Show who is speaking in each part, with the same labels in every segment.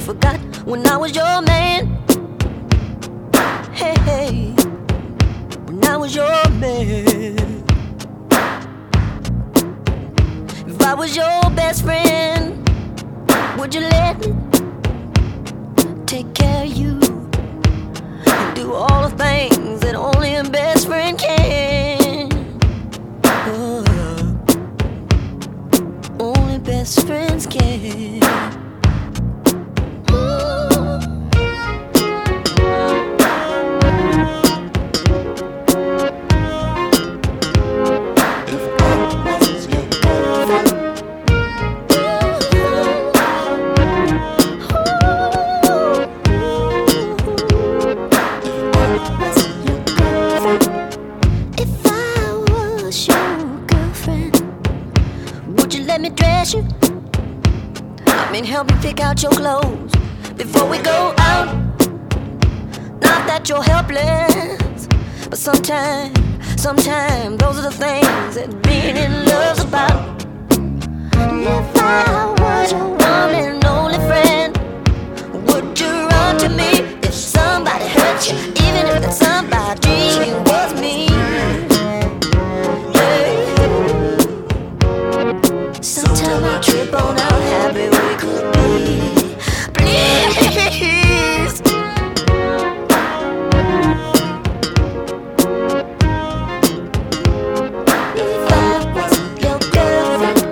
Speaker 1: forgot when I was your man. Hey, hey, when I was your man. If I was your best friend, would you let me take care of you and do all the things that only a best friend can? Only best friends can. Let me dress you, help you pick out your clothes before we go out. Not that you're helpless, but sometimes those are the things that being in love's about. And if I was your one and only friend, would you run to me if somebody hurt you, even if that somebody was me? Sometimes I trip on how happy we could be. Please. If I was your girlfriend,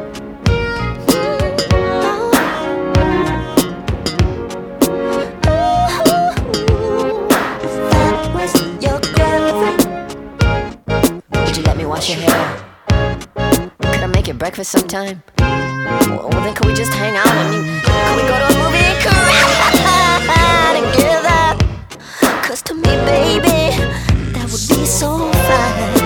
Speaker 1: if I was your girlfriend, would you let me wash your hair? Could I make you breakfast sometime? Well, then could we just hang out and could we go to a movie and cry together? 'Cause to me, baby, that would be so fine.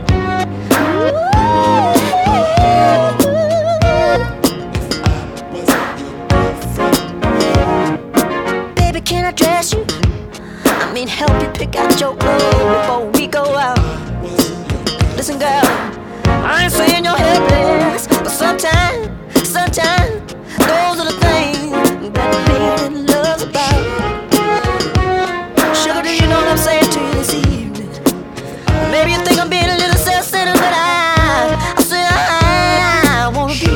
Speaker 1: Baby, can I dress you? Help you pick out your clothes before we go out. Listen, girl, I ain't saying you're helpless, but sometimes those are the things that being love's about. Sugar, do you know what I'm saying to you this evening? Maybe you think I'm being a little self-centered, but I say I wanna be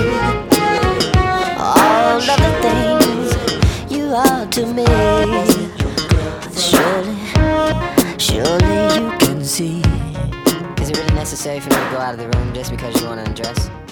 Speaker 1: all of the things you are to me. Surely you can see. Is it really necessary for me to go out of the room just because you want to undress?